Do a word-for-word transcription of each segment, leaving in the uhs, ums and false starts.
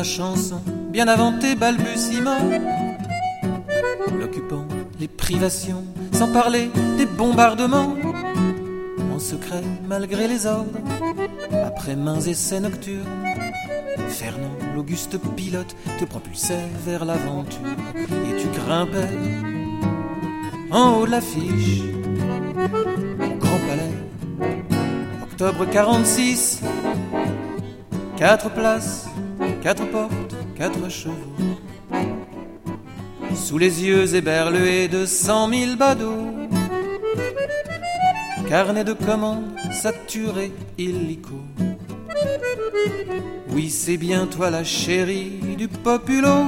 la chanson, bien avant tes balbutiements. L'occupant, les privations, sans parler des bombardements. En secret, malgré les ordres, après maints essais nocturnes, Fernand, l'auguste pilote, te propulsait vers l'aventure. Et tu grimpais en haut de l'affiche, au Grand Palais, octobre quarante-six. Quatre places, quatre portes, quatre chevaux. Sous les yeux éberlués de cent mille badauds. Carnet de commandes saturé illico. Oui, c'est bien toi la chérie du populo.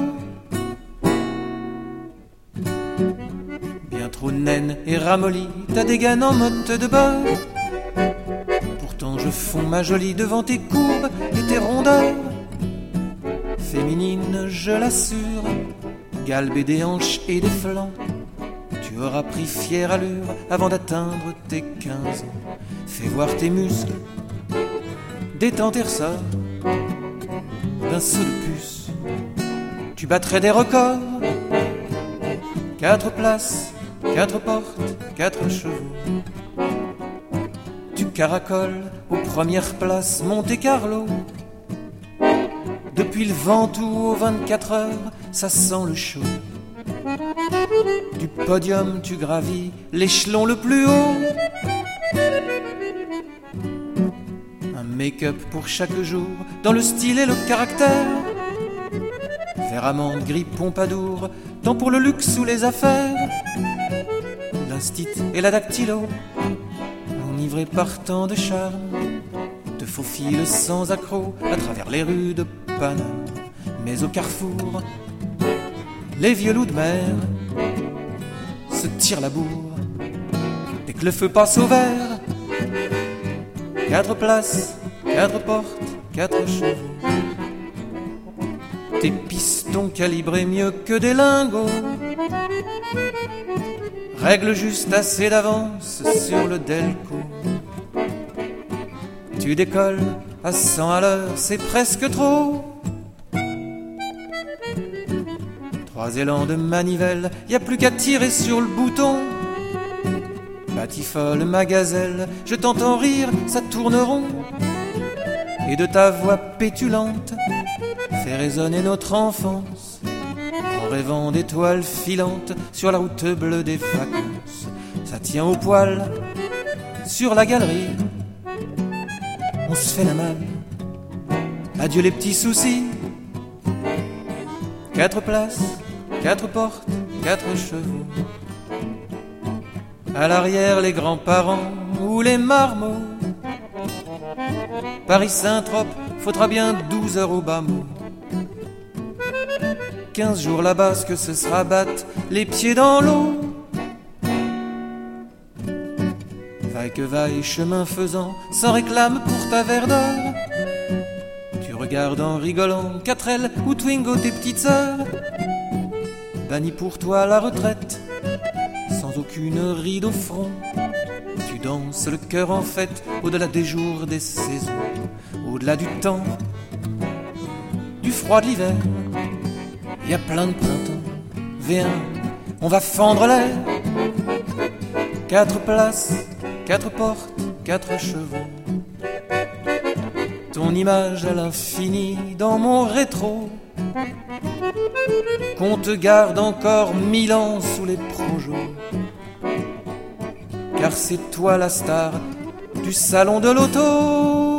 Bien trop naine et ramollie, t'as des gaines en motte de beurre. Pourtant je fonds ma jolie devant tes courbes et tes rondeurs. Féminine, je l'assure, galbée des hanches et des flancs. Tu auras pris fière allure avant d'atteindre tes quinze ans. Fais voir tes muscles, détends tes ressorts. D'un saut de puce, tu battrais des records. Quatre places, quatre portes, quatre chevaux. Tu caracoles aux premières places Monte-Carlo. Depuis le Ventoux aux vingt-quatre heures, ça sent le chaud. Du podium tu gravis l'échelon le plus haut. Un make-up pour chaque jour, dans le style et le caractère. Vert amande, gris pompadour, tant pour le luxe ou les affaires. L'instit et la dactylo, enivrés par tant de charme, te faufilent sans accroc à travers les rues de Paname. Mais au carrefour, les vieux loups de mer se tirent la bourre dès que le feu passe au vert. Quatre places, quatre portes, quatre chevaux. Tes pistons calibrés mieux que des lingots règlent juste assez d'avance sur le Delco. Tu décolles à cent à l'heure, c'est presque trop. Trois élans de manivelle, y a plus qu'à tirer sur le bouton. Batifole, ma gazelle, je t'entends rire, ça tourne rond. Et de ta voix pétulante, fait résonner notre enfance, en rêvant d'étoiles filantes sur la route bleue des vacances. Ça tient au poil, sur la galerie, on se fait la malle. Adieu les petits soucis. Quatre places, quatre portes, quatre chevaux. À l'arrière les grands-parents ou les marmots. Paris-Saint-Trope, faudra bien douze heures au bas mot. Quinze jours là-bas, ce que ce sera battre les pieds dans l'eau. Vaille que vaille, chemin faisant, sans réclame pour ta verdeur. Tu regardes en rigolant Quatrelle ou Twingo, tes petites sœurs. Banni pour toi la retraite, sans aucune ride au front. Tu danses le cœur en fête, au-delà des jours, des saisons, au-delà du temps, du froid de l'hiver. Il y a plein de printemps, viens, on va fendre l'air. Quatre places, quatre portes, quatre chevaux. Ton image à l'infini dans mon rétro. Qu'on te garde encore mille ans sous les projos. Car c'est toi la star du salon de l'auto.